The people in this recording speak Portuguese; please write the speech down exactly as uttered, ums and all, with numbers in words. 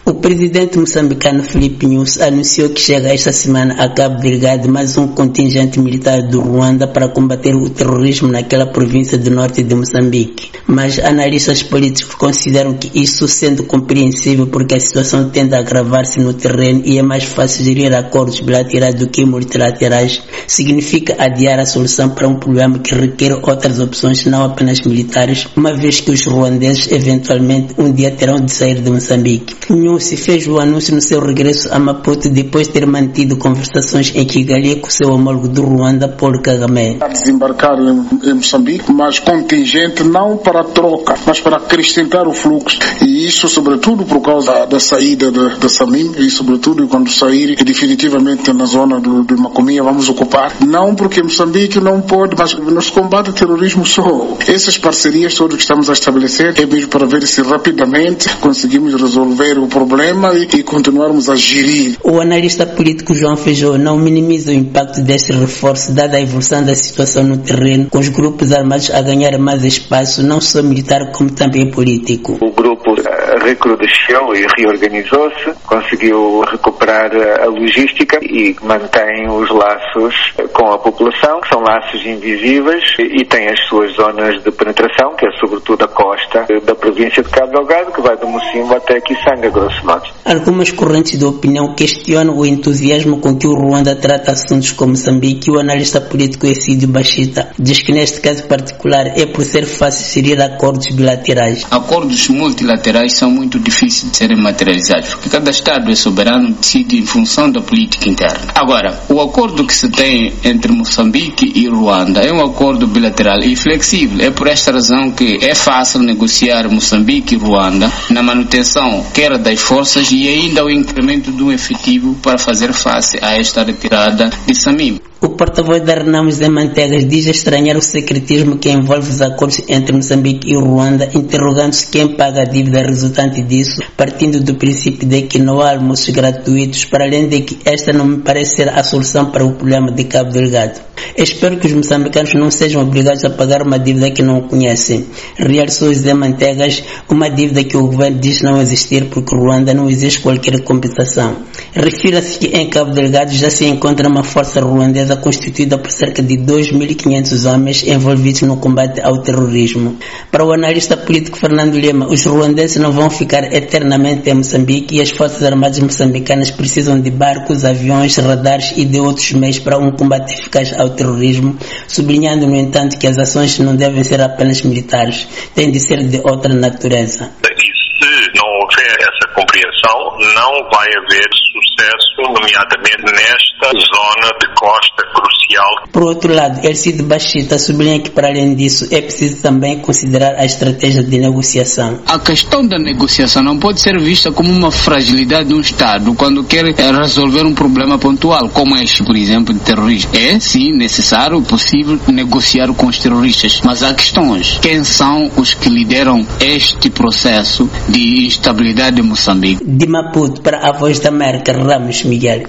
O presidente moçambicano Filipe Nyusi anunciou que chega esta semana a Cabo Delgado mais um contingente militar do Ruanda para combater o terrorismo naquela província do norte de Moçambique. Mas analistas políticos consideram que isso sendo compreensível porque a situação tende a agravar-se no terreno e é mais fácil gerir acordos bilaterais do que multilaterais, significa adiar a solução para um problema que requer outras opções não apenas militares, uma vez que os ruandeses eventualmente um dia terão de sair de Moçambique. Nyusi fez o anúncio no seu regresso a Maputo depois de ter mantido conversações em Kigali com seu homólogo do Ruanda, Paul Kagame. A desembarcar em, em Moçambique, mas contingente não para troca, mas para acrescentar o fluxo. E isso sobretudo por causa da, da saída da Samim e sobretudo quando sair definitivamente na zona do, do Macomia vamos ocupar. Não porque Moçambique não pode, mas nos combate o terrorismo só. Essas parcerias todas que estamos a estabelecer é mesmo para ver se rapidamente conseguimos resolver o problema e, e continuarmos a gerir. O analista político João Feijó não minimiza o impacto deste reforço dada a evolução da situação no terreno, com os grupos armados a ganhar mais espaço, não só militar como também político. O grupo recrudesceu e reorganizou-se, conseguiu recuperar a logística e mantém os laços com a população, que são laços invisíveis, e tem as suas zonas de penetração, que é sobretudo a costa da província de Cabo Delgado, que vai do Mocimbo até Kisanga, grosso modo. Algumas correntes de opinião questionam o entusiasmo com que o Ruanda trata assuntos como Moçambique. O analista político Essídio Bachita diz que neste caso particular é por ser fácil gerir acordos bilaterais. Acordos multilaterais são muito difíceis de serem materializados, porque cada Estado é soberano, decide em função da política interna. Agora, o acordo que se tem entre Moçambique e Ruanda é um acordo bilateral e flexível. É por esta razão que é fácil negociar Moçambique e Ruanda na manutenção quer das forças e ainda o incremento do efetivo para fazer face a esta retirada de Samim. O porta-voz da Renamo Zé Mantegas diz estranhar o secretismo que envolve os acordos entre Moçambique e o Ruanda, interrogando-se quem paga a dívida resultante disso, partindo do princípio de que não há almoços gratuitos, para além de que esta não me parece ser a solução para o problema de Cabo Delgado. Espero que os moçambicanos não sejam obrigados a pagar uma dívida que não conhecem. Realçou Zé Mantegas, uma dívida que o governo diz não existir porque o Ruanda não existe qualquer compensação. Refira-se que em Cabo Delgado já se encontra uma força ruandesa constituída por cerca de dois mil e quinhentos homens envolvidos no combate ao terrorismo. Para o analista político Fernando Lima, os ruandenses não vão ficar eternamente em Moçambique e as forças armadas moçambicanas precisam de barcos, aviões, radares e de outros meios para um combate eficaz ao terrorismo, sublinhando, no entanto, que as ações não devem ser apenas militares, têm de ser de outra natureza. E se não houver essa compreensão, não vai haver sucesso, nomeadamente nesta zona de costa crucial. Por outro lado, Essídio Bachita sublinha que, para além disso, é preciso também considerar a estratégia de negociação. A questão da negociação não pode ser vista como uma fragilidade de um Estado quando quer resolver um problema pontual, como este, por exemplo, de terrorismo. É, sim, necessário, possível negociar com os terroristas, mas há questões. Quem são os que lideram este processo de instabilidade de Moçambique? De Maputo, para a Voz da América, Ramos Miguel.